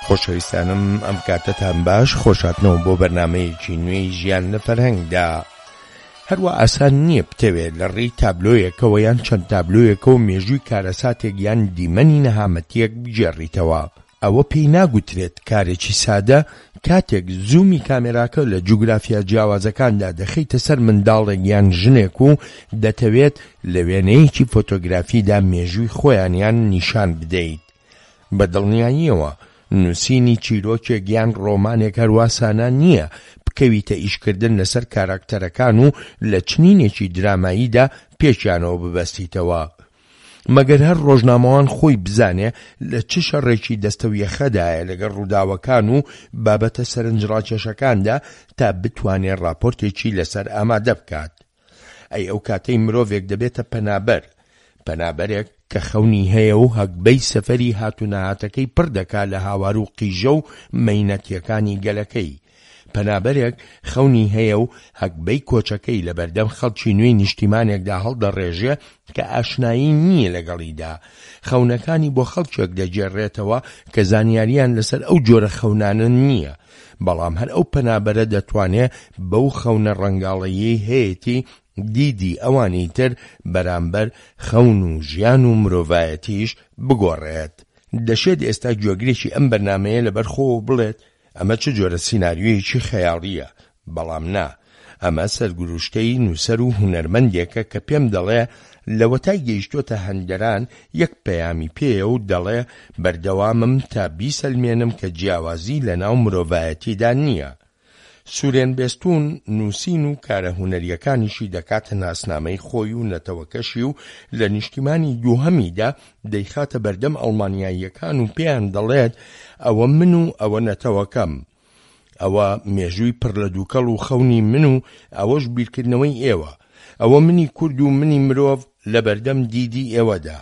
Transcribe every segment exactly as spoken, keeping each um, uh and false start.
خۆشەویستانم ئەم کاتتان باش خۆشاتنەوە بۆ بەرنامەیەکی نوێی ژیان لە فەرهەنگدا. هەروە ئاسان نییە بتەوێت لە ڕێی تابلۆیەکەوە یان چەند تابلۆیەکەوە مێژووی کارەساتێک یان دیمەنی نەهامەتیەک بجێڕیتەوە. ئەوە پێی ناگوترێت کارێکی سادە کاتێک زوومی کامێراکە لە جوگرافیا جیاوازەکاندا دەخەیتە سەر منداڵێک یان ژنێک و دەتەوێت لە وێنەیەکی فۆتۆگرافیدا مێژووی خۆیان یان نیشان بدەیت. بە دڵنیاییەوە نووسینی چیرۆکێک یان ڕۆمانێک هەرواسانە نییە بکەویتە ئیشکردن لەسەر کاراکتەرەکان و لە چنینێکی دراماییدا پێشیانەوە ببەستیتەوە. مەگەر هەر ڕۆژنامەوان خۆی بزانێ لە چ شەڕێکی دەستەویەخەدایە لەگەڵ ڕووداوەکان و بابەتە سەرنجڕاکێشەکاندا تا بتوانێت راپۆرتێکی لەسەر ئامادە بکات. ئەی ئەو کاتەی مرۆڤێک دەبێتە پەنابەر، پەنابەرێک کە خەونی هەیە و هەگبەی سەفەری هاتوونەهاتەکەی پڕ دەکات لە هاوار و قیژە و مەینەتیەکانی گەلەکەی. پەنابەرێک خەونی هەیە و هەگبەی کۆچەکەی لە بەردەم خەڵکی نوێی نیشتیمانێکدا هەڵدەڕێژێ کە ئاشنایی نییە لەگەڵیدا. خەونەکانی بۆ خەڵکێک دەجێڕێتەوە کە زانیاریان لەسەر ئەو جۆرە خەونانە نییە، بەڵام هەر ئەو پەنابەرە دەتوانێت بەو خەونە ڕەنگاڵەیی هەیەی دیدی ئەوانی تر بەرامبەر خەون و ژیان و مرۆڤایەتیش بگۆڕێت. دەشێت ئێستا گوێگرێکی ئەم بەرنامەیە لەبەرخۆوە بڵێت ئەمە چ جۆرە سیناریۆیەکی خەیاڵیە، بەڵام نا، ئەمە سەرگروشتەی نووسەر و هونەرمەندێکە کە پێم دەڵێ لەوەتای گەیشتۆتە هەندەران یەک پەیامی پێیە و دەڵێ بەردەوامم تا بیسەلمێنم کە جیاوازی لە ناو مرۆڤایەتیدا نییە. سورێن بێستون نووسین و کارە هونەریەکانیشی دەکاتە ناسنامەی خۆی و نەتەوەکەشی و لە نیشتیمانی دووهەمیدا دەیخاتە بەردەم ئەڵمانیاییەکان و پێیان دەڵێت ئەوە من و ئەوە نەتەوەکەم، ئەوە مێژووی پڕ لە دووکەڵ و خەونی من و ئەوەش بیرکردنەوەی ئێوە، ئەوە منی کورد و منی مرۆڤ لە بەردەم دیدی ئێوەدا.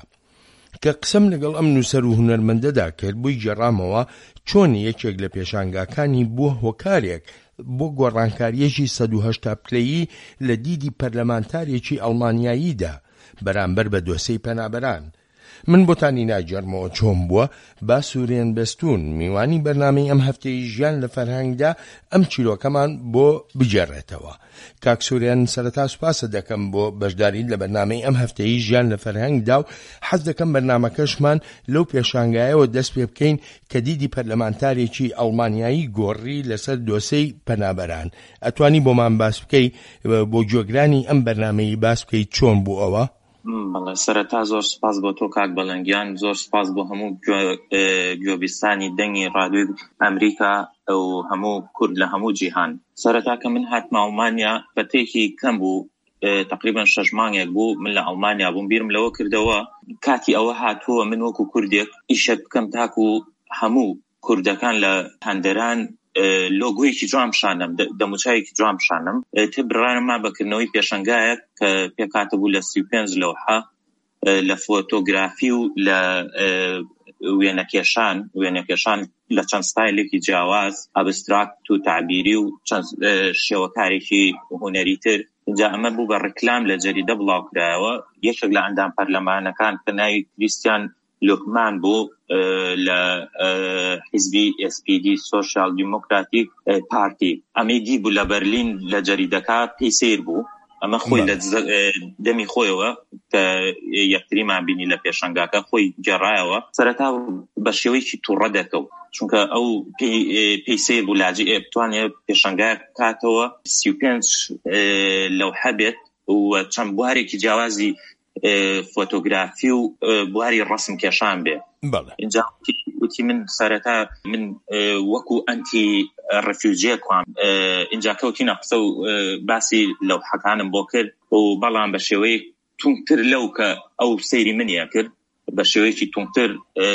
کە قسەم لەگەڵ ئەم نووسەر و هونەرمەندەدا کرد بووی گەڕامەوە چۆن یەکێک لە پێشانگاکانی بووە هۆکارێک بۆ گۆڕانکاریەکی سەد و هەشتا پلەیی لە دیدی پەرلەمانتارێکی ئەڵمانیاییدا بەرامبەر بە دۆسەی پەنابەران. من بۆتانی ناجەرمەوە چۆن بووە با سورێن بەستون میوانی بەرنامەی ئەم هەفتەی ژیان لە فەرهەنگدا ئەم چیرۆکەمان بۆ بجێڕێتەوە. کاک سورێن، سەرەتا سوپاسە دەکەم بۆ بەشداریت لە بەرنامەی ئەم هەفتەی ژیان لە فەرهەنگدا و حەز دەکەم بەرنامەکەشمان لەو پێشانگایەوە دەست پێ بکەین کە دیدی پەرلەمانتارێکی ئەڵمانیایی گۆڕی لەسەر دۆسەی پەنابەران. ئەتوانی بۆمان باس بکەی بۆ گوێگرانی ئەم بەرنامەی باس بکەی چۆن بوو ئەوە؟ بەڵێ، سەرەتا زۆر سپاس بۆ تۆ کاک بەڵەنگیان، زۆر سپاس بۆ هەموو گوێبیستانی دەنگی ڕادیۆی ئەمریکا و هەموو کورد لە هەموو جیهان. سەرەتا کە من هاتمە ئەڵمانیا بەتێکی کەم بوو، تقریبا شەش مانگێک بوو من لە ئەڵمانیا بووم، بیرم لەوە کردەوە کاتی ئەوە هاتووە من وەکو کوردێک ئیشەک بکەم تاکو هەموو کوردەکان لە هەندەران لۆگۆیەکی جوان بشانم، دەموچایەکی جوان بشانم. تێ بڕانما بەکردنەوەی پێشەنگایەک کە پێکاتە بوو لە سی و پێنج لەوحە لە فۆتۆگرافی و لە وێنەکێشان وێنەکێشان لە چەند ستایلێکی جیاواز، ئەبستراکت و تعبیری و چەند شێوەکارێکی هونەری تر. اینجا ئەمە بوو بە ڕکلام لە جەریدە بڵاوکرایەوە. یەکێک لە ئەندام پەرلەمانەکان کە ناوی کریستیان لوکمان بوو لە حیزبی ئێس پی دی سۆشیال دیموکراتیک پارتی، ئەمەی دی بوو لە بەرلین لە جەریدەکە پێی سیر بوو. ئەمە خۆی لە دەمی خۆیەوە کە یەکتریمان بینی لە پێشەنگاکە خۆی گێڕایەوە، سەرەتا بە شێوەیەکی تووڕە دەکەوت، چونکە ئەو پێی سیر بوو لاجی بتوانێت پێشەنگایە کاتەوە سی و پێنج لەوحە بێت و چەند بوارێکی جیاوازی فۆتۆگرافی و بواری ڕسم کێشان بێ. اینجا وتی من سەرەتا من وەکو ئەنتی ڕەفیوجێکم اینجا کەوتینە قسە و باسی لەوحەکانم بۆ کرد و بەڵام بە شێوەیە تونگتر لەو کە ئەو سەیری منیە کرد، بە شێوەیەکی تونگتر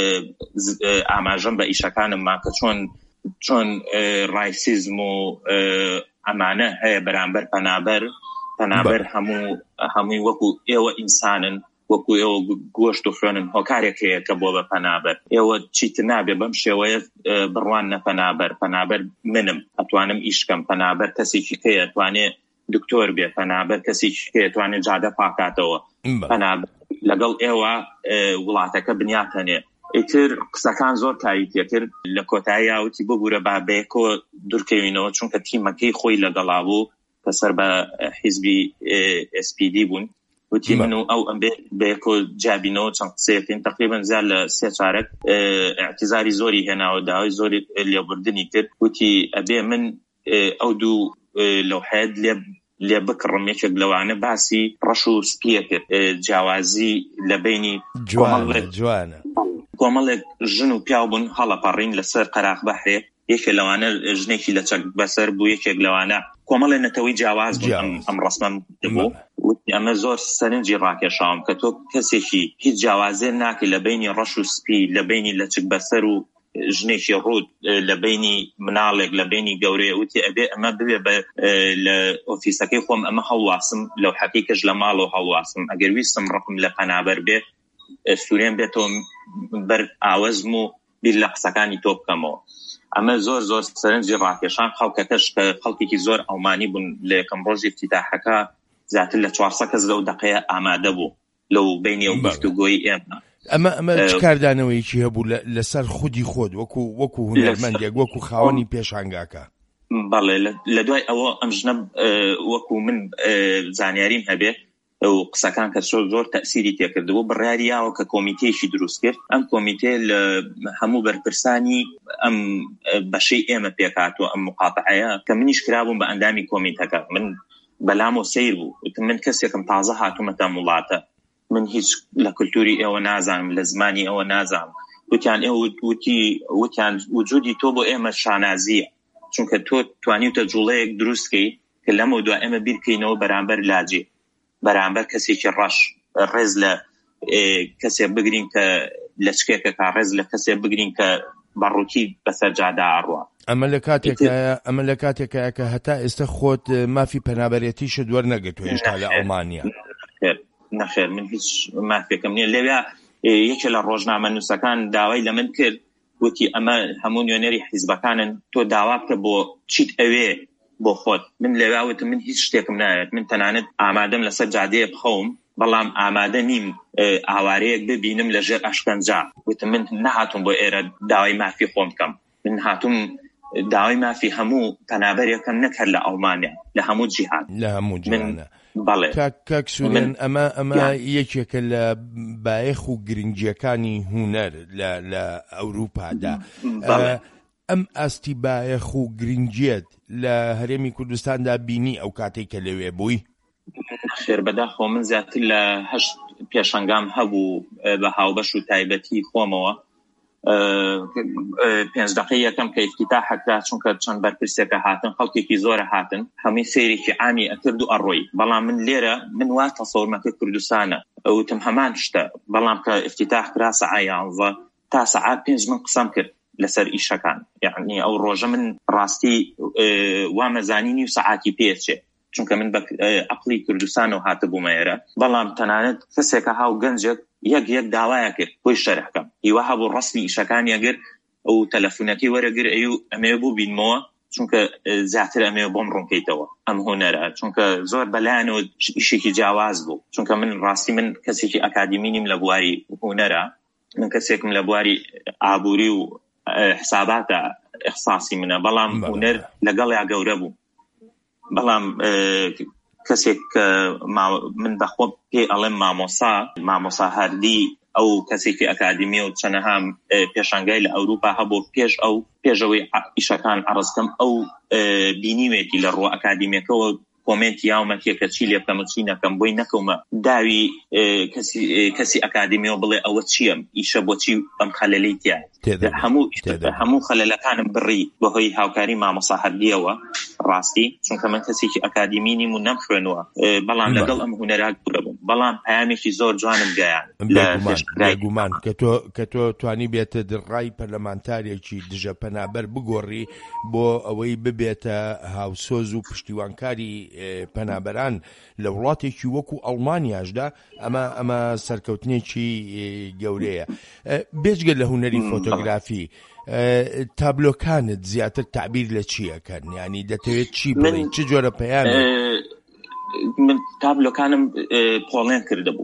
ئاماژەم بە ئیشەکانم ما کە چۆن چۆن ڕایسیزم و ئەمانە هەیە بەرامبەر پەنابەر پەنابەر هەموو هەمووی وەکو ئێوە ئینسانن، وەکو ئێوە گۆشت و خوێنن، هۆکارێک هەیە کە بۆ بە پەنابەر ئێوە چیتر نابێ بەم شێوەیە بڕوان نە پەنابەر. پەنابەر منم، ئەتوانم ئیشکەم. پەنابەر کەسێکی کە ئەتوانێ دکتۆر بێ، پەنابەر کەسێکی کە ئەتوانێ جادە پاکاتەوە، پەنابەر لەگەڵ ئێوە وڵاتەکە بنیاتەنێ ئیتر قسەکان زۆر تاریتیە کرد لە کۆتایی وتی ببوورە با بەیەکۆ دوورکەوینەوە چونکە تیمەکەی خۆی لەگەڵا بوو کە سەر بە حیزبی ئێس پی دی بوون وتی من و ئەو ئەم بەیەکۆ جابینەوە چەند قسەیەکەین تقریبا زیاد لە سێ چارەک اعتیزاری زۆری هێناوە داوای زۆری لێبوردنی کرد وتی ئەبێ من ئەو دوو لەوحەیەت لێ لێ بکڕم یەکێک لەوانە باسی ڕەش و سپیە کرد جیاوازی لە بینی جوانە کۆمەڵێک ژن و پیاو بوون هەڵەپەڕین لەسەر قەراغ بەحرێ یەکێ لەوانە ژنێکی لە چەک بەسەر بوو یەکێک لەوانە کۆمەڵێ نەتەوەی جیاواز بوون ئەم ڕەسمەم بوو ئەمە زۆر سەرنجی ڕاکێشاوم کە تۆ کەسێکی هیچ جیاوازێ ناکەی لە بینی ڕەش و سپی لە بینی لە چک بەسەر و ژنێکی ڕوود لە بینی مناڵێک لە بینی گەورەیە وتی ئەبێ ئەمە ببێ لە ئۆفیسەکەی خۆم ئەمە هەڵواسم لەو حەقیقەش لە ماڵەوە هەڵواسم ئەگەر ویستم ڕقم لە پەنابەر بێ سوورێن بێتەوە بەر ئاوەزم و بیر لە قسەکانی تۆ بکەمەوە ئەمە زۆر زۆر سەرنجی ڕاکێشان خەڵکەکەش کە خەڵکێکی زۆر ئەڵمانی بوون لە یەکەم ڕۆژی افتتاحەکە زیاتر لە چوارسەد کەس لەو دەقەیە ئامادە بوو لەو بینی ئەو گفتوگۆی ئێمە ئەمە ئەمە چ کاردانەوەیکی هەبوو لەسەر خودی خۆت وەکو وەکو هونەرمەندێک وەکو خاوەنی پێشانگاکە بەڵێ لە دوای ئەوە ئەم ژنە وەکو من زانیاریم هەبێ و قسەکان کە زۆر تەئسیری تێکردبوو بڕیاریاوە کە کۆمیتەیەکی دروست کرد ئەم کۆمیتێ لە هەموو بەرپرسانی ئەم بەشەی ئێمە پێکاتوە ئەم مقاتعەیە کە منیش کرابووم بە ئەندامی کۆمیتەکە من بەلامۆ سەیر بوو من کەسێکم تازە هاتوومەتە وڵاتە من هیچ لە کولتوری ئێوە نازانم لە زمانی ئەوە نازانم وتیان ئێوە وتی وتیان وجودی تۆ بۆ ئێمە شانازیە چونکە تۆ توانیوتە جوڵەیەک دروستکەی کە لەمە دوای ئێمە بیرکەینەوە بەرامبەر لاجێ بەرامبەر کەسێکی ڕەش ڕێز لە کەسێک بگرین کە لە چکێکە کا ڕێز لە کەسێک بگرین کە بەڕووکی بەسەر جادا ئەڕوە ئەمە لە کاتێکە ئەمە لە کاتێکە کە هەتا ئێستا خۆت مافی پەنابەرێتیشت وەرنەگرتووە هێشتا لە ئەڵمانیا نەخێر من هیچ مافێکم نییە لێوێ یەکێ لە ڕۆژنامە نووسەکان داوای لە من کرد وتی ئەمە هەموو نوێنەری حیزبەکانن تۆ داوا بکە بۆ چیت ئەوێ بۆ خۆت من لێواوتم من هیچ شتێکم نایەت من تەنانەت ئامادەم لەسەر جادەیە بخەوم بەڵام ئامادە نیم ئاوارەیەک ببینم لەژێر ئەشکەنجا وتم من نەهاتوم بۆ ئێرە داوای مافی خۆم بکەم من هاتووم داوای مافی هەموو پەنابەرێکم نەکرد لە ئەڵمانیا لە هەموو جیهان لە هەموو جیهانە کاک سوورێن ئەمە ئەمە یەکێکە لە بایەخ و گرنگیەکانی هونەر لە ئەوروپادا ئەم ئاستی بایەخ و گرنگیەت لە هەرێمی کوردستاندا بینی ئەو کاتێک کە لەوێ بووی خێر بەداخۆ من زیاتر لە هەشت پێشەنگام هەبوو بە هاوبەش و تایبەتی خۆمەوە پێنج دقەی یەکەم کە ئیفتتاحەکرا چونکە چەند بەرپرسێکە هاتن خەڵکێکی زۆرە هاتن هەمووی سەیرێکی عامی ئەکرد و ئەڕۆی بەڵام من لێرە من وا تەسەوڕمەکە کوردستانە ئەوتم هەمان شتە بەڵام کە ئیفتتاح کرا سەعای یانزە تا سەعات پێنج من قسەم کرد لەسەر ئیشەکان یعنی ئەو ڕۆژە من ڕاستی وامەزانینی و سەعاتی پێچێ چونکە من بە عەقڵی کوردستانەوە هاتبوومە ئێرە بەڵام تەنانەت کەسێکە هاو گەنجێک یەک یەک داوایە کرد بۆی شەرحکەم هیوا هەبوو ڕەسمی ئیشەکانی ئەگەر ئەو تەلەفۆنەکەی وەرەگر ئەو ئەمێ بوو بینمەوە چونکە زیاتر ئەمێ بۆم ڕوونکەیتەوە ئەم هونەرە چونکە زۆر بەلایەنەوە ئیشێکی جیاواز بوو چونکە من ڕاستی من کەسێکی ئەکادمی نیم لە بواری هونەرە من کەسێکم لە بواری ئابووری و حساباتە ئیخساسی منە بەڵام هونەر لەگەڵیا گەورە بوو بەڵام کەسێک من بەخۆ پێ ئەڵێم مامۆسا مامۆسا هەردی ئەو کەسێکی ئەکادمی و چەنەهام پێشانگای لە ئەوروپا هەبوو پێش ئەو پێشەوەی ئیشەکان عەرزکەم ئەو بینیوێتی لە ڕۆ ئەکادیمیەکەەوە کۆمنتی یاومەکێ کە چی لێ بکەم و چی نەکەم بۆی نەکەومە داوی کەسی ئەکادمیەوە بڵێ ئەوە چییەم ئیشە بۆچی ئەم خەلەلەی تیا هەموو هەموو خەلەلەکانم بڕی بەهۆی هاوکاری مامۆسا هەردیەوە ڕاستی چونکە من کەسێکی ئەکادمی نیم و نەمخوێنەوە بەڵام لەگەڵ ئەم هونەرا گەورە بووم بەڵام پەیامێکی زۆر جوانم گەیان بێگومان کە تۆ توانی بێتە دڕای پەرلەمانتارێکی دژە پەنابەر بگۆڕی بۆ ئەوەی ببێتە هاوسۆز و پشتیوانکاری پەنابەران لە وڵاتێکی وەکو ئەڵمانیاشدا ئەمە ئەمە سەرکەوتنێکی گەورەیە بێجگە لە هونەری فۆتۆگرافی تابلۆکانت زیاتر تعبیر لە چیەکەن ینی دەتەوێت چی بڵێن چ جۆرە پەیامێک من تابلۆکانم پۆڵێن کردبوو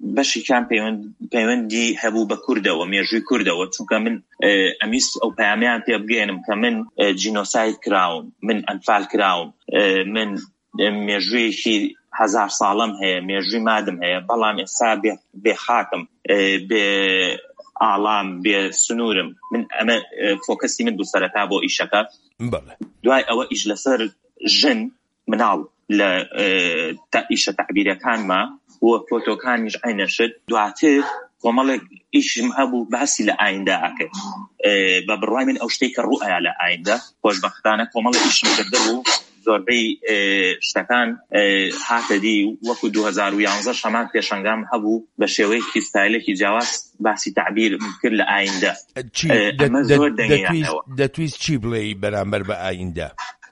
بەشێکیان پەیوەندی هەبوو بە کوردەوە مێژووی کوردەوە چونکە من ئەمیست ئەو پەیامیان پێ بگەێنم کە من جینۆساید کراوم من ئەنفال کراوم من مێژوویەکی هەزار ساڵم هەیە مێژووی مادم هەیە بەڵام ئێستا بێ خاکم بێ ئاڵام بێ سنوورم من ئەمە فۆکەسی من بوو سەرەتا بۆ ئیشەکە دوای ئەوە ئیش لەسەر ژن مناڵ لە ئیشە تەعبیرەکانمە وە فۆتۆکانیش عینەشت دواتر کۆمەڵێک ئیشم هەبوو باسی لە ئایندە ئەکرد بە بڕوای من ئەو شتەی کە ڕوئەیە لە ئایندە خۆشبەختانە کۆمەڵێک ئیشم کرده بوو زۆربەی شتەکان هاتەدی وەکو دوو هەزار و یانزە شەمان پێشەنگام هەبوو بە شێوەیەکی ستایلێکی جیاواز باسی تعبیر کرد لە ئایندە دەتویست چی بڵێ بەرامبەر بە ئایندە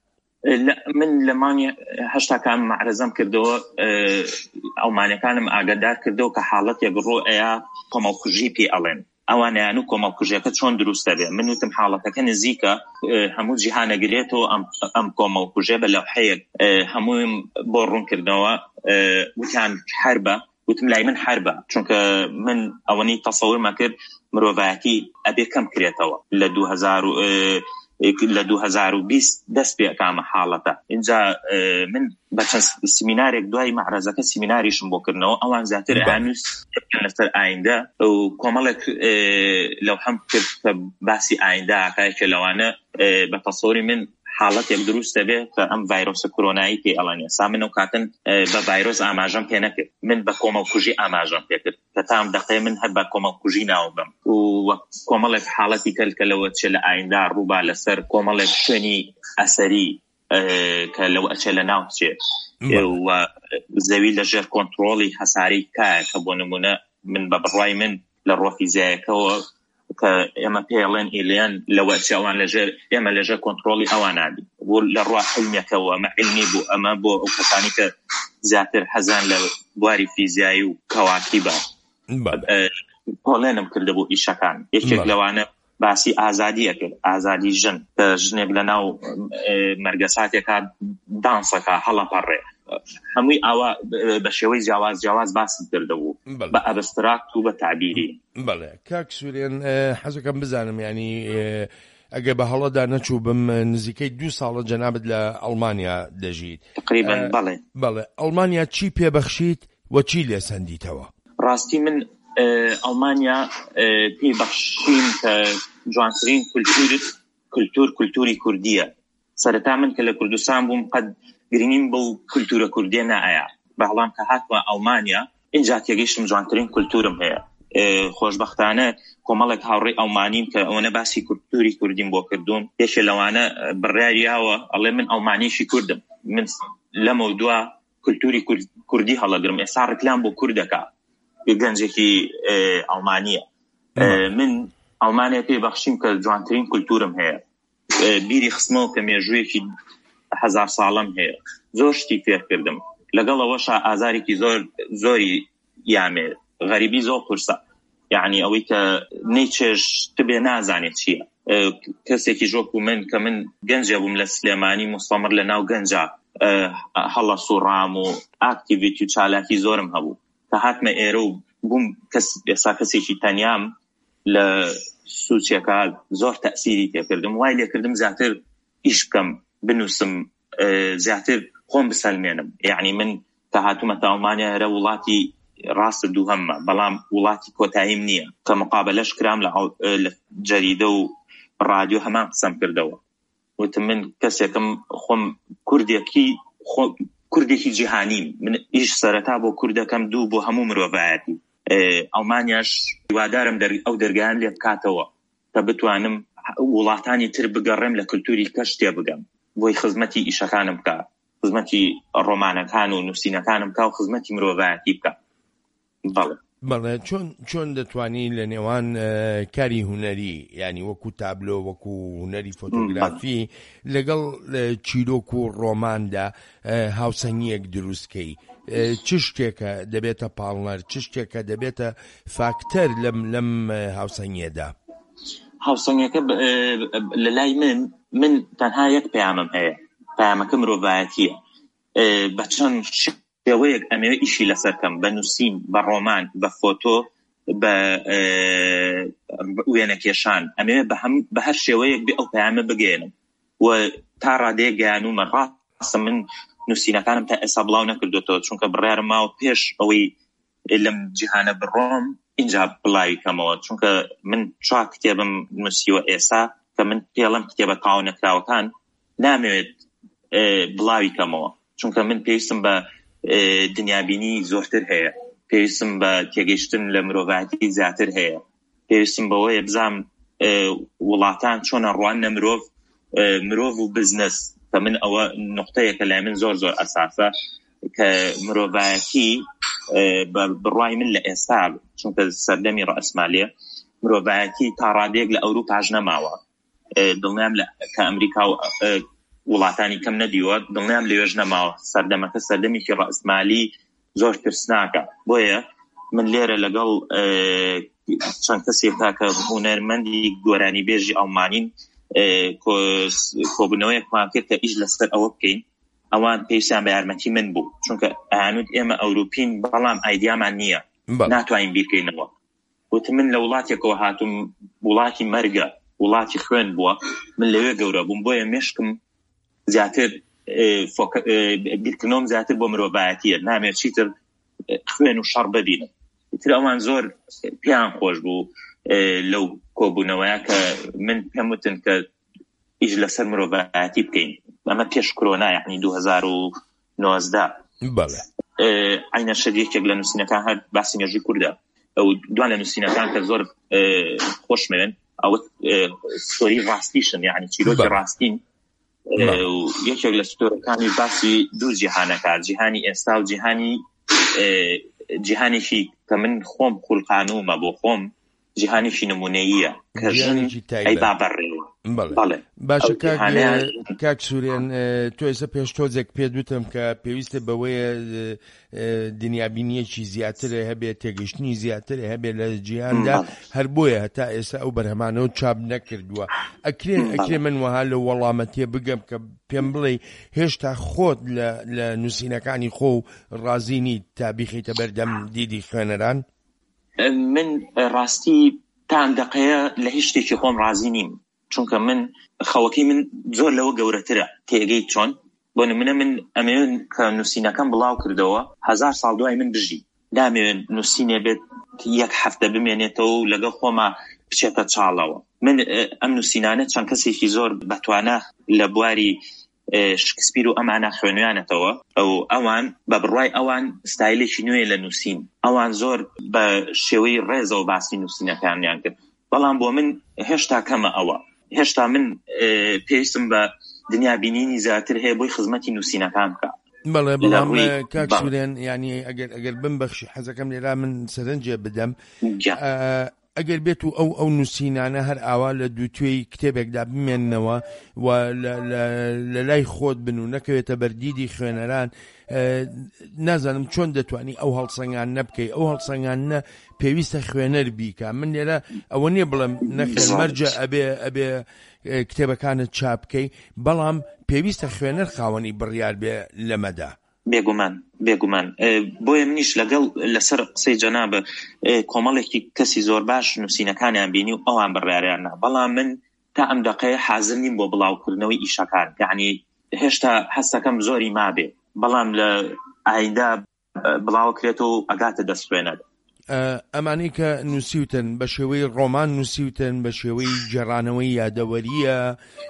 من لەمانی هەشتاکان معرەزەم کردەوە ئەڵمانیەکانم ئاگادار کردەوە کە حاڵەتێک ڕۆئەیە کۆمەڵکوژی پێ ئەڵێن ئەوانیان و کۆمەڵکوژیەکە چۆن دروستە بێ من وتم حاڵەتەکە نزیکە هەموو جیهانەگرێتەوە ئەم کۆمەڵکوژێ بە لەوحەیەک هەموویم بۆ ڕوونکردنەوە وتیان حربە وتم لای من حربە چونکە من ئەوەنی تەسەوورمە کرد مرۆڤایەتی ئەبێ کەم کرێتەوە لە دوو هەزار و لە دوو هەزار و بیست دەست پێ ئەکامە حاڵەتە اینجا من بە چەند سیمینارێک دوای معرەزەکە سیمیناریشم بۆ کردنەوە ئەوان زیاتر ئانووس لەسەر ئایندە و کۆمەڵێک لەو هەم کرد کە باسی ئایندە ئاکایکە لەوانە بە تەسەووری من حاڵەتێک دروستە بێ کە ئەم ڤایرۆسە کۆرۆنایی پێ ئەڵێن ئێستا من ئەو کاتن بە ڤایرۆس ئاماژەم پێ نەکرد من بە کۆمەڵکوژی ئاماژەم پێ کرد کە تام دەقەیە من هەر بە کۆمەڵکوژی ناوبم و کۆمەڵێک حاڵەتی کەل کە لەوە چێ لە ئایندە ڕووبا لەسەر کۆمەڵێک شوێنی ئەسەری کە لەو ئەچێ لە ناو چێ و زەوی لەژێر کۆنتڕۆڵی هەساری کایە کە بۆ نمونە من بە بڕوای من لە ڕۆ فیزیایەکەوە کە ئێمە پێڵێن ئیلیان لەوە چاوان لەژێر ئێمە لەژێر کۆنتڕۆڵی ئەوانادی بۆ لە ڕوا حلمیەکەوە ئەمە علمی بوو ئەمە بۆ ئەو کەسانی کە زیاتر حەزان لە بواری فیزیایی و کەواکیبە پۆڵێنم کردبوو ئیشەکان یەکێک لەوانە باسی ئازادیە کرد ئازادی ژن کە ژنێک لە ناو مەرگەساتێکا دانسەکە هەڵەپەڕێ هەمووی ئاوا بە شێوەی جیاواز جیاواز باسی کردەبوو بە ئەبستراکت و بە تعبیری. بەڵێ کاک سوورێن حەزەکەم بزانم ینی ئەگە بە هەڵەدا نەچوو بم نزیکەی دوو ساڵە جەنابەت لە ئەڵمانیا دەژیت تقریباً. بەڵێ بەڵێ ئەڵمانیا چی پێبەخشیت و چی لێسەندیتەوە؟ ڕاستی من ئەڵمانیا پێی بەخشیم کە جوانترین کولتور کولتور کولتوری کوردیە. سەرەتا من کە لە کوردستان بووم قەت گرنگیم بۆ کولتورە کوردیە نائەیە بەڵام کە هاتووە ئەڵمانیا اینجا تێگەیشتم جوانترین کولتورم هەیە. خۆشبەختانە کۆمەڵێک هاوڕێی ئەڵمانیم کە ئەوەنە باسی کولتوری کوردیم بۆ کردوون یەکێ لەوانە بڕیاریاوە ئەڵێ من ئەڵمانیشی کوردم من لەمە دووە کولتوری کوردی هەڵەگرم ئێستا ڕکلام بۆ کوردەکە گەنجێکی ئەڵمانیە. من ئەڵمانیا پێی بەخشیم کە جوانترین کولتورم هەیە بیری خستمەوە کە مێژوویەکی هەزار ساڵم هەیە زۆر شتی فێر کردم لەگەڵ ئەوەشە ئازارێکی زۆر زۆری یامێ غەریبی زۆر قورسە یعنی ئەوەی کە نەیچێش تبێ نازانێت چییە. کەسێکی ژۆکو من کە من گەنجە بووم لە سلێمانی مستەمر لە ناو گەنجە هەڵە سوڕام و ئاکتیڤیتی و چالاکی زۆرم هەبوو کە هاتمە ئێرە و بووم ئێستا کەسێکی تەنیام لە سوچیەکە زۆر تەئسیری تێکردم وای لێکردم زیاتر ئیش بکەم بنووسم زیاتر خۆم بسەلمێنم. یعنی من کە هاتوومە تا ئەڵمانیا هەرە وڵاتی ڕاستە دووهەممە بەڵام وڵاتی کۆتاییم نییە کە مقابلەش کرام لە جەریدە و ڕادیۆ هەمان قسەم کردەوە وتم من کەسێکم خۆم کوردێکی کوردێکی جیهانیم من ئیش سەرەتا بۆ کوردەکەم دوو بۆ هەموو مرۆڤایەتی. ئەڵمانیاش هیوادارم ئەو دەرگایان لێ بکاتەوە کە بتوانم وڵاتانی تر بگەڕێم لە کولتوری کەش تێ بگەم بۆی خزمەتی ئیشەکانم بکە خزمەتی ڕۆمانەکان و نووسینەکانم بکە و خزمەتی مرۆڤایەتی بکە. بەڵێ بەڵێ چۆن چۆن دەتوانی لە نێوان کاری هونەری ینی وەکو تابلۆ وەکو هونەری فۆتۆگرافی لەگەڵ چیرۆک و ڕۆماندا هاوسەنگیەک دروستکەی چ شتێکە دەبێتە پاڵنەر چ شتێکە دەبێتە فاکتەر لەم لەم هاوسەنگیەدا؟ هاوسەنگەکە لە لای من من تەنها یەک پەیامم هەیە پەیامەکە مرۆڤایەتیە بە چەند شێوەیەک ئەمەوێ ئیشی لەسەرکەم بە نووسین بە ڕۆمان بە فۆتۆ بە وێنەکێشان ئەمەوێ بە هەر شێوەیەک بێ ئەو پەیامە بگێنم و تا ڕادەیە گەیانومە ڕاستە من نووسینەکانم تا ئێستا بڵاو نەکردوێتەوە چونکە بڕیارم ماوە پێش ئەوەی لەم جیهانە بڕۆم اینجا بڵاوی کەمەوە چونکە من چوار کتێبم نووسیوە ئێستا کە من پێڵم کتێبە تاو نەکراوەکان نامەوێت بڵاوی کەمەوە چونکە من پێویستم بە دنیابینی زۆرتر هەیە پێویستم بە تێگەیشتن لە مرۆڤایەتی زیاتر هەیە پێویستم بەوەیە بزانم وڵاتان چۆنە ڕوانە مرۆڤ مرۆڤ و بزنس کە من ئەوە نقطەیەکە لای من زۆر زۆر ئەساسە کە مرۆڤایەتی بڕوای من لە ئێستا چونکە سەردەمی ڕەئسمالیە مرۆڤایەتی تا ڕادەیەک لە ئەوروپاش نەماوە دڵنیام کە ئەمریکا و وڵاتانی کەم نەدیوە دڵنیام لەوێژ نەماوە سەردەمەکە سەردەمێکی ڕەئسمالی زۆر ترسناکە بۆیە من لێرە لەگەڵ چەند کەسێکا کە هونەرمەندی گۆرانی بێژی ئەڵمانین کۆبوونەوەیەکمان کرد کە ئیش لەسەر ئەوە بکەین ئەوان پێویستیان بە یارمەتی من بوو چونکە ئەیانوت ئێمە ئەوروپین بەڵام ئایدیامان نییە ناتوانین بیرکەینەوە وتم من لە وڵاتێکەوە هاتووم وڵاتی مەرگە وڵاتی خوێن بووە من لەوێ گەورە بووم بۆیە مێشکم زیاتر بیرکردنەوەم زیاتر بۆ مرۆڤایەتیە نامێت چیتر خوێن و شەڕ ببینم تر ئەوان زۆر پێیان خۆش بوو لەو کۆبوونەوەیە کە من پێم وتن کە ئیش لەسەر مرۆڤایەتی بکەین ئەمە پێش کۆرۆنا یعنی دوو هەزار و نۆزدە بەڵێ عینە شەدیەکێک لە نووسینەکان هەر باسی مێژووی کوردە ئەو دوان لە نووسینەکان کە زۆر خۆشمێن ئەوە ستۆری ڕاستیشن یعنی چیرۆکی ڕاستین یەکێک لە ستۆرەکانی باسی دوو جیهانەکە جیهانی ئێستا و جیهانی جیهانێکی کە من خۆم خوڵقانومە بۆ خۆم جیهانێکی نمونەییە کە ژن ئەی بابەڕێوە بەڵێ باشە کاک سوورێن تۆ ئێستا پێش تۆزێک پێ دوتم کە پێویستە بەوەیە دنیابینیەکی زیاترە هەبێت تێگەشتنی زیاترە هەبێت لە جیهاندا هەر بۆیە هەتا ئێستا ئەو بەرهەمانەوە چاپ نەکردووە ئەکرێن ئەکرێ من وەها لە وەڵامەتیە بگەم کە پێم بڵێ هێشتا خۆت لە نووسینەکانی خۆ و ڕازینی تا بیخیتە بەردەم دیدی خوێنەران من ڕاستی تان دقەیە لە هیچ شتێکی خۆم ڕازی نیم چونکە من خەوەکەی من زۆر لەوە گەورەترە تێگەی چۆن بۆ نمونە من ئەمەوێن کە نووسینەکەم بڵاو کردەوە هەزار ساڵ دوای من بژی نامەوێن نووسینێ بێت یەک هەفتە بمێنێتەوە و لەگەڵ خۆما بچێتە چاڵەوە من ئەم نووسینانە چەند کەسێکی زۆر بەتوانە لە بواری شکسپیر و ئەمانە خوێنویانەتەوە ئەو ئەوان بە بڕوای ئەوان ستایلێکی نوێ لە نووسین ئەوان زۆر بە شێوەی ڕێزەوە باسی نووسینەکانیان کرد بەڵام بۆ من هێشتا کەمە ئەوە هێشتا من پێویستم بە دنیابینینی زیاتر هەیە بۆی خزمەتی نووسینەکان بکە بەڵێ بەڵام کاک سوورێن یعنی ئەگەر ئەگەر بمبەخشی حەزەکەم لێرا من سەرنجێ بدەم ئەگەر بێت و ئەو ئەو نووسینانە هەر ئاوا لە دووتوێی کتێبێکدا بمێننەوە و لە لای خۆت بن و نەکەوێتە بەردیدی خوێنەران نازانم چۆن دەتوانی ئەو هەڵسەنگان نەبکەی ئەو هەڵسەنگانە پێویستە خوێنەر بیکە من لێرە ئەوە نییە بڵێم نەخێن مەرجە ئەبێ ئەبێ کتێبەکانت چاپکەی بەڵام پێویستە خوێنەر خاوەنی بڕیار بێ لەمەدا بێگومان بێگومان بۆیە منیش لەگەڵ لەسەر قسەی جەنابە کۆمەڵێکی کەسی زۆر باش نووسینەکانیان بینی و ئەوان بڕیاریانە بەڵام من تا ئەم دقەیە حازر نیم بۆ بڵاوکردنەوەی ئیشەکان یعنی هێشتا هەستەکەم زۆری مابێ بەڵام لە ئایندا بڵاوکرێتەوە و ئەگاتە دەست خوێنەر ئەمانەی کە نووسیوتن بە شێوەی ڕۆمان نووسیوتن بە شێوەی جێڕانەوەی یادەوەریە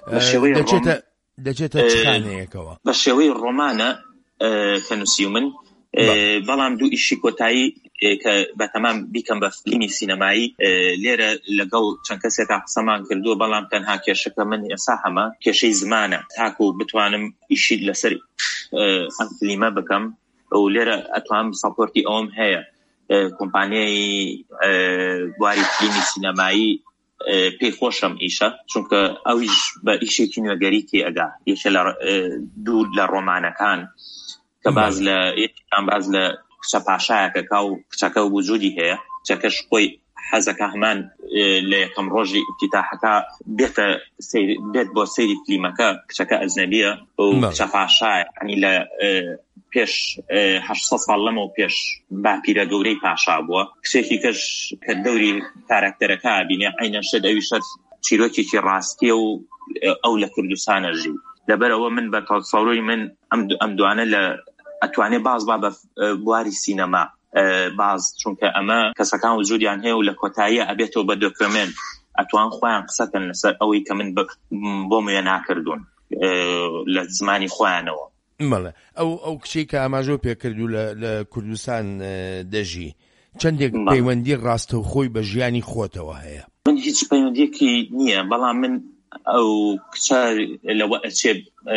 دەچێتە چخانەیەکەوە بە شێوەی ڕۆمانە کە نووسیو من بەڵام دوو ئیشی کۆتایی کە بەتەمام بیکەم بە فیلمی سینەمایی لێرە لەگەڵ چەند کەسێکا قسەمان کردووە بەڵام تەنها کێشەکە من ئێستا هەمە کێشەی زمانە تاکو بتوانم ئیشی لەسەر ئەم فیلمە بکەم و لێرە ئەتوانم ساپۆرتی ئەوم هەیە کۆمپانیای بواری فیلمی سینەمایی پێی خۆشم ئیشە چونکە ئەویش بە ئیشێکی نوێگەری تێئەگا یەکێ لە دوو لە ڕۆمانەکان کە باز لە یەکێکان باز لە کچە پاشایەکە کا و کچەکە و وجودی هەیە کچەکەش خۆی حەزەکە هەمان لە یەکەم ڕۆژی ئیفتتاحەکە بێتە بێت بۆ سەیری فیلمەکە کچەکە ئەجنەبیە و کچە پاشایە، یعنی لە پێش هەشت ساڵ لەمەوە پێش باپیرە گەورەی پاشا بووە. کچێکی کەش کە دەوری کارکتەرەکە بینێ عینە شەد ئەویشە چیرۆکێکی ڕاستیە و ئەو لە کوردستانە ژی. لەبەرەوە من بە تەسەوڕی من ئەم دوانە لە ئەتوانێ باز با بە بواری سینەما باز، چونکە ئەمە کەسەکان وجودیان هەیە و لە کۆتاییە ئەبێتەوە بە دۆکمنت ئەتوان خۆیان قسەکەن لەسەر ئەوەی کە من بۆ موێ ناکردوون لە زمانی خۆیانەوە. مەڵێ ئەو ئەو کچی کە ئاماژۆ پێکردو لە کوردستان دەژی چەندێک پەیوەندی ڕاستەوخۆی بە ژیانی خۆتەوە هەیە؟ من هیچ پەیوەندیەکی نییە، بەڵام من ئەو کچە لەوە ئەچێ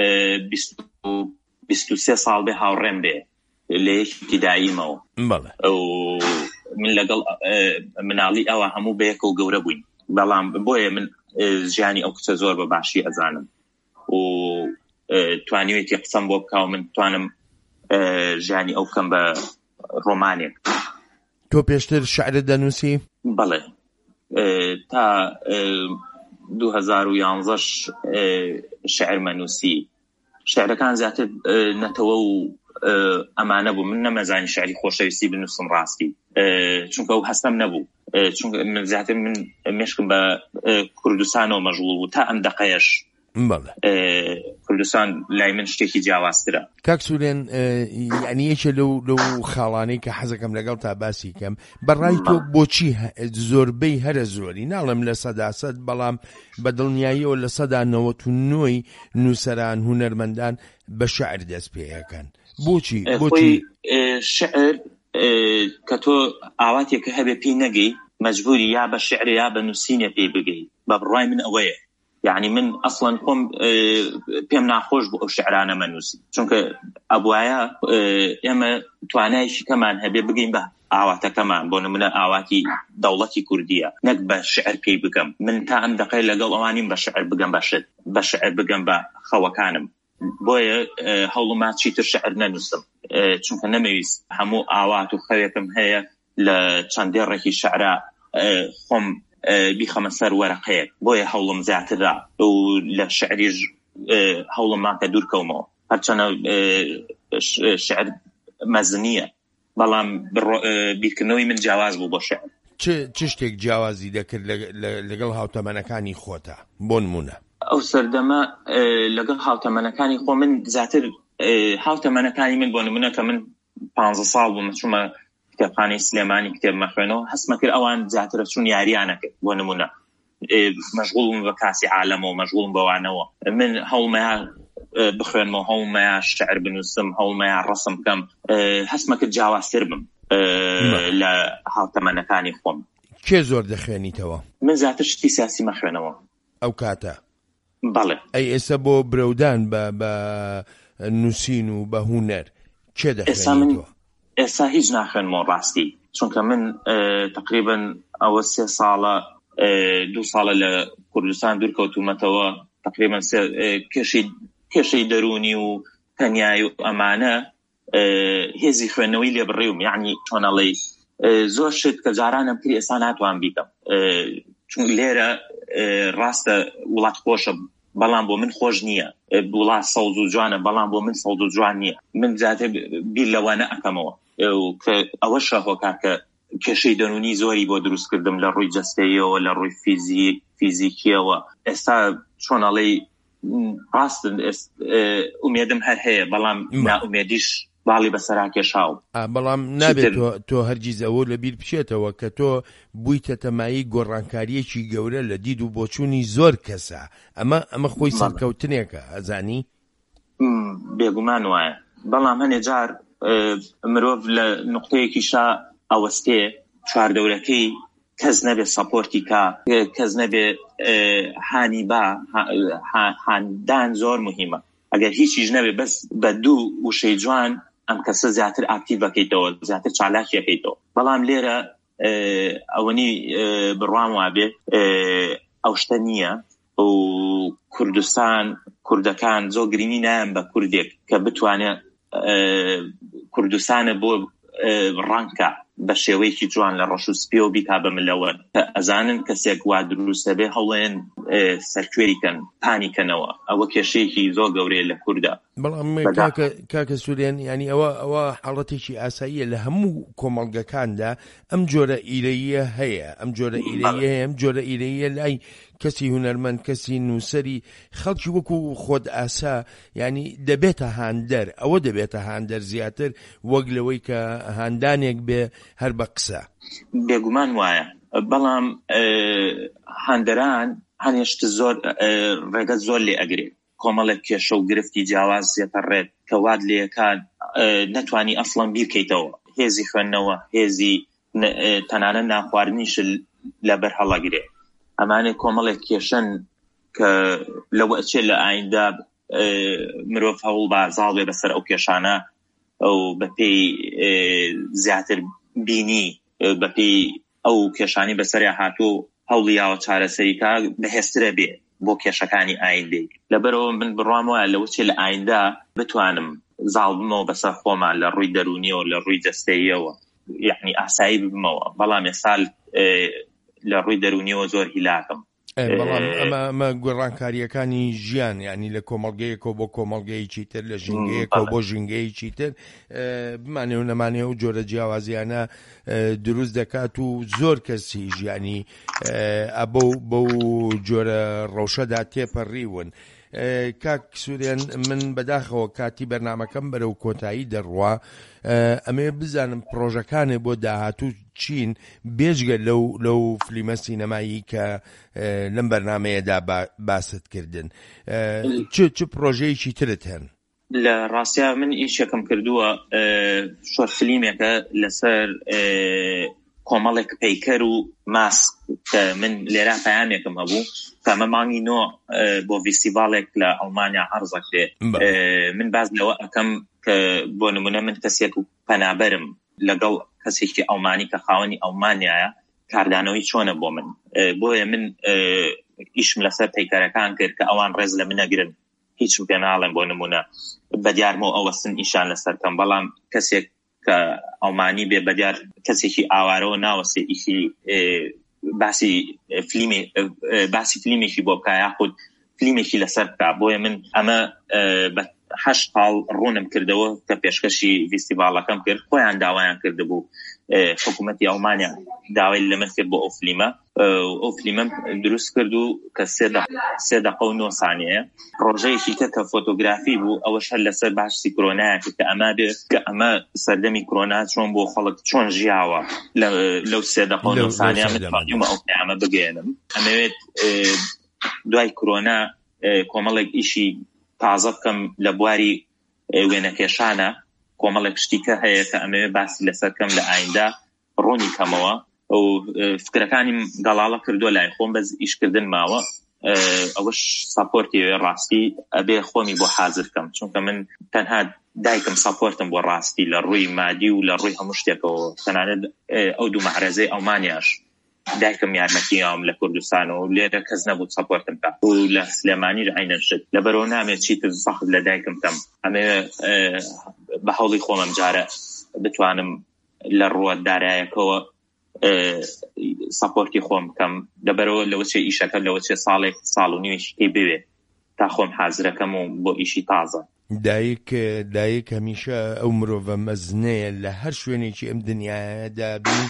بیست و سێ ساڵ بێ هاوڕێم بێ لە یەکی دایمەوە. ئەو من لەگەڵ مناڵی ئەوە هەموو بەیەکە و گەورە بووین، بەڵام بۆیە من ژیانی ئەو کچە زۆر بە باشی ئەزانم و توانیوێتی قسەم بۆ بکاو من توانم ژیانی ئەو بکەم بە ڕۆمانێک. تۆ پێشتر شعرت دەنووسی؟ بەڵێ، تا دوو هەزار و یانزەش شعرمە نووسی. شعرەکان زیاتر نەتەوە و ئەمانە بوو، من نەمەزانی شعری خۆشەویستی بنووسم ڕاستی، چونکە ئەو هەستەم نەبوو، چونکە من زیاتر من مێشکم بە کوردستانەوە مەشغوڵ بوو تا ئەم دەقەیەش. کوردستان لای من شتێکی جیاوازترە. کاک سوورێن، یعنی یەکێ لەو لەو خاڵانەی کە حەزەکەم لەگەڵ تا باسی کەم، بەڕای تۆ بۆچی زۆربەی هەرە زۆری ناڵم لە سەدا سەد، بەڵام بە دڵنیاییەوە لە سەدا نەوەت و نۆی نووسەران هونەرمەندان بە شعر دەست پێیەکەن؟ بۆچی؟ بۆچی شعر کە تۆ ئاواتێکە هەبێ پێی نەگەی مەجبوری یا بە شعر یا بە نووسینە پێی بگەی. بە بڕای من ئەوەیە، يعني من أصلاً قم بيم ناخوش بو شعرانة منوسي چونك أبوايا إما توانايش كمان هبي بقين به آواتا كمان بون من آواتي دولتي كردية نقبة شعر بي بقم من تا أم دقيق لقل أوانين بشعر بقم بشد بشعر بقم بخواكانم بويا هولو ما تشيتر شعر ننسم چونك نميز همو آواتو خويكم هيا لچندير ركي شعراء خم بيخمە سەر وەرەقەیەک، بۆیە هەوڵم زیاترا و لە شعریش هەوڵم ماکە دوورکەومەوە، هەرچەنە شعر مەزنیە، بەڵام بیرکردنەوەی من جیاواز بوو بۆ شعر. چ شتێک جیاوازی دەکرد لەگەڵ هاوتەمەنەکانی خۆتە؟ بۆ نمونە ئەو سەردەمە لەگەڵ هاوتەمەنەکانی خۆ من زیاتر هاوتەمەنەکانی من بۆ نمونە کە من پانزە ساڵ بووم چوومە کتێبخانەی سلێمانی کتێب مەخوێنەوە، هەستمە کرد ئەوان زیاترە چوون یاریانە کرد بۆ نمونە مەشغوڵم بە کاسی عالەمەوە، مەشغوڵم بەوانەوە. من هەوڵمەیە بخوێنمەوە، هەوڵمەیە شعر بنووسم، هەوڵمەیە ڕەسم بکەم، هەستمە کرد جیاوازتر بم لە هاوتەمەنەکانی خۆم. کێ زۆر دەخوێنیتەوە؟ من زیاتر شتی سیاسی مەخوێنەوە ئەو کاتە. بەڵێ. ئەی ئێستا بۆ برەودان بە نووسین و بە هونەر کێ دەخوێنیتەوە؟ ئێستا هیچ ناخوێنمەوە ڕاستی، چونکە من تقریباً ئەوە سێ ساڵە دوو ساڵە لە کوردستان دوورکەوتومەتەوە، تقریباً کێشەی دەرونی و تەنیایی و ئەمانە هێزی خوێندنەوەی لێ بڕێوم، یعنی چۆنەڵێ زۆر شت کە جارانم کردی ئێستا ناتوان بیکەم، چون لێرە ڕاستە وڵات خۆشە بەڵام بۆ من خۆش نییە، وڵات سەوز و جوانە بەڵام بۆ من سەوز و جوان نییە. من زیاتر بیر لەوانە ئەکەمەوە کە ئەوە شەهۆکار کە کێشەی دەرونی زۆری بۆ دروستکردم لە ڕووی جەستەیەوە، لە ڕووی فیزیکیەوە. ئێستا چۆنەڵێ ڕاستن ئومێدم هەر هەیە، بەڵام نائومێدیش باڵی بەسەرا کێشاو. بەڵام نابێت تۆ هەرگیز ئەوە لەبیر بچێتەوە کە تۆ بوویتە تەمایی گۆڕانکاریەکی گەورە لە دید و بۆچوونی زۆر کەسە. ئەمە ئەمە خۆی سەرکەوتنێکە، ئەزانی؟ بێگومان وایە، بەڵام هەنێ جار مرۆڤ لە نقطەیەکیشا ئەوەستێ چواردەورەکەی کەس نەبێ سەپۆرتی کا، کەس نەبێ هانی با. هاندان زۆر مهمە، ئەگەر هیچیش نەبێ بەس بە دوو وشەی جوان ئەم کەسە زیاتر ئاکتیڤ بکەیتەوە، زیاتر چالاکی بکەیتەوە. بەڵام لێرە ئەوەنی بڕوام وابێ ئەو شتە نییە و کوردستان کوردەکان زۆر گرنگی نایەن بە کوردێک کە بتوانێت کوردستانە بۆ ڕەنکە بە شێوەیەکی جوان لە ڕەش و سپێ و بیتا بە ملەوە کە ئەزانن کەسێک وا دروستە بێ هەوڵێن سەرکوێریکەن پانیکەنەوە. ئەوە کێشەیەکی زۆر گەورەیە لە کووردا. بەڵام کاکە سوورێن ینی ئەوە ئەوە حاڵەتێکی ئاساییە لە هەموو کۆمەڵگەکاندا ئەم جۆرە ئیرەیە هەیە ئەم جۆرە ئیرەیە هەیە ئەم جۆرە ئیرەیە لای کەسی هونەرمەند کەسی نووسەری خەڵکی وەکو خۆت ئاسا ینی دەبێتە هاندەر ئەوە دەبێتە هاندەر زیاتر وەک لەوەی کە هاندانێک بێ هەر بە قسە. بێگومان وایە، بەڵام هاندەران هەنێشت زۆر ڕێگە زۆر لێ ئەگرێ کۆمەڵێک کێشە و گرفتی جیاواز زێتەڕێت کە واد لێکان نەتوانی ئەسڵەن بیرکەیتەوە، هێزی خوێندنەوە هێزی تەنانە ناخواردنیش لەبەر هەڵەگرێ. ئەمانێ کۆمەڵێک کێشن کە لەوە ئەچێت لە ئایندا مرۆڤ هەوڵ بازاڵ بێ بەسەر ئەو کێشانە ئەو بەپێی زیاتر بینی بەپێی ئەو کێشانی بەسەریا هاتوو هەوڵیاوە چارەسەریکا بەهێزترە بێ بۆ کێشەکانی ئایندەی. لەبەرەوە من بڕوام وایە لەوە چێ لە ئایندا بتوانم زاڵ بمەوە بەسەر خۆمان لە ڕووی دەرونیەوە لە ڕووی جەستەییەوە، یعنی ئاسایی ببمەوە. بەڵام ێسال لە ڕووی دەرونیەوە زۆر هیلاکم. بەڵام ئەمە ئەمە گۆڕانکاریەکانی ژیان ینی لە کۆمەڵگەیەکەوە بۆ کۆمەڵگەیەکی تر لە ژینگەیەکەوە بۆ ژینگەیەکی تر بمانێ و نەمانێ و جۆرە جیاوازیانە دروست دەکات و زۆر کەسی ژیانی ئەبە بەو جۆرە ڕەوشەدا تێپەڕیون. کاک سوورێن من بەداخەوە کاتی بەرنامەکەم بەرەو کۆتایی دەڕوا ئەمێ بزانم پرۆژەکانێ بۆ داهاتوو چین بێژگە لەو لەو فلیمە سینەمایی کە لەم بەرنامەیەدا باست کردن چ چ پرۆژەیەکی ترت هەن؟ لە ڕاستیا من ئیشەکەم کردووە شۆرت فلیمێکە لەسەر کۆمەڵێک پەیکەر و ماسک کە من لێرا پەیامێکم هەبوو کە ئەمە مانگی نۆ بۆ فیستیڤالێک لە ئەڵمانیا عەرزە کرێ. من باز لەوە ئەەکەم کە بۆ نمونە من کەسێک و پەنابەرم لەگەڵ کەسێکی ئەڵمانی کە خاوەنی ئەڵمانیایە کاردانەوەی چۆنە بۆ من، بۆیە من ئیشم لەسەر پەیکەرەکان کرد کە ئەوان ڕێز لە منەگرن، هیچم پێ ناڵێن بۆ نمونە بەدیارمەوە ئەوەستن ئیشان لەسەرکەم. بەڵام کەسێک کە ئەڵمانی بێ بەدیار کەسێکی ئاوارەوە ناوەسێ ئیشی باسی فلیمی باسی فلیمێکی بۆ بکە یاخود فلیمێکی لەسەر بکە. بۆیە من ئەمە بە هەشت هاڵ ڕوونم کردەوە کە پێشکەشی فیستیڤالەکەم کرد. خۆیان داوایان کردبوو، حکوومەتی ئەڵمانیا داوای لەمە کرد بۆ ئەو فلیمە. ئەو فلیمە دروست کرد و کە سێ دەقە و نۆ سانیەیە. ڕۆژەیەکی کە کە فۆتۆگرافی بوو ئەوەش هەر لەسەر باسی کۆرۆنایە کە ئەمە بێ کە ئەمە سەردەمی کۆرۆنا چۆن بۆ خەڵک چۆن ژیاوە لەو سێ دەقە و نۆ سانیە متوانیمە ئەو پەیامە بگەێنم. ئەمەوێت دوای کۆرۆنا کۆمەڵێک ئیشی تازە بکەم لە بواری وێنەکێشانە، کۆمەڵێک شتیکە هەیە کە ئەمەوێ باسی لەسەرکەم لە ئایندا ڕوونی کەمەوە. ئەو فکرەکانی گەڵاڵە کردووە لای خۆم بەس ئیشکردن ماوە. ئەوەش ساپۆرتی ڕاستی ئەبێ خۆمی بۆ حازر بکەم، چونکە من تەنها دایکم ساپۆرتم بۆ ڕاستی لە ڕووی مادی و لە ڕووی هەموو شتێکەوە. تەنانەت ئەو دوو مەعرەزەی ئەڵمانیاش دایکم یارمەتیام لە کوردستانەوە و لێرە کەس نەبوو ساپۆرتم بکات و لە سلێمانی عینەن شت. لەبەرەوە نامێت چیتر سەخت لە دایکم بکەم. ئەمێ بە هەوڵی خۆمم جارە بتوانم لە ڕووە دارایەکەوە ساپۆرتی خۆم بکەم. لەبەرەوە لەوە چێ ئیشەکە لەوە چێ ساڵێک ساڵ و نیوێشی پێی بوێ تا خۆم حازرەکەم و بۆ ئیشی تازە. دایک دایک هەمیشە ئەو مرۆڤە مەزنەیە لە هەر شوێنێکی ئەم دنیادا بین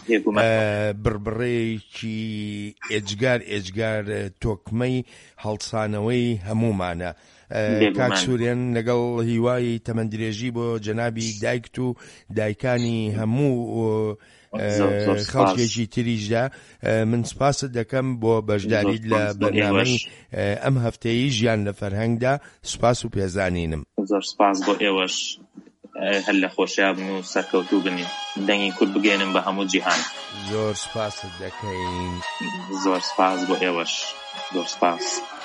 بڕبڕەیەکی ئێجگار ئێجگار تۆکمەی هەڵسانەوەی هەمومانە. کاک سوورێن لەگەڵ هیوای تەمەندرێژی بۆ جەنابی دایکت و دایکانی هەموو خەڵکێکی تریشدا من سپاست دەکەم بۆ بەشداریت لە بەرنامەی ئەم هەفتەیە ژیان لە فەرهەنگدا. سپاس و پێزانینم. زۆر سپاس بۆ ئێوەش، هەر لە خۆشییا بن و سەرکەوتوو بنین، دەنگی کورد بگەێنم بە هەموو جیهان. زۆر سپاست دەکەین. زۆر سپاس بۆ ئێوەش، زۆر سپاس.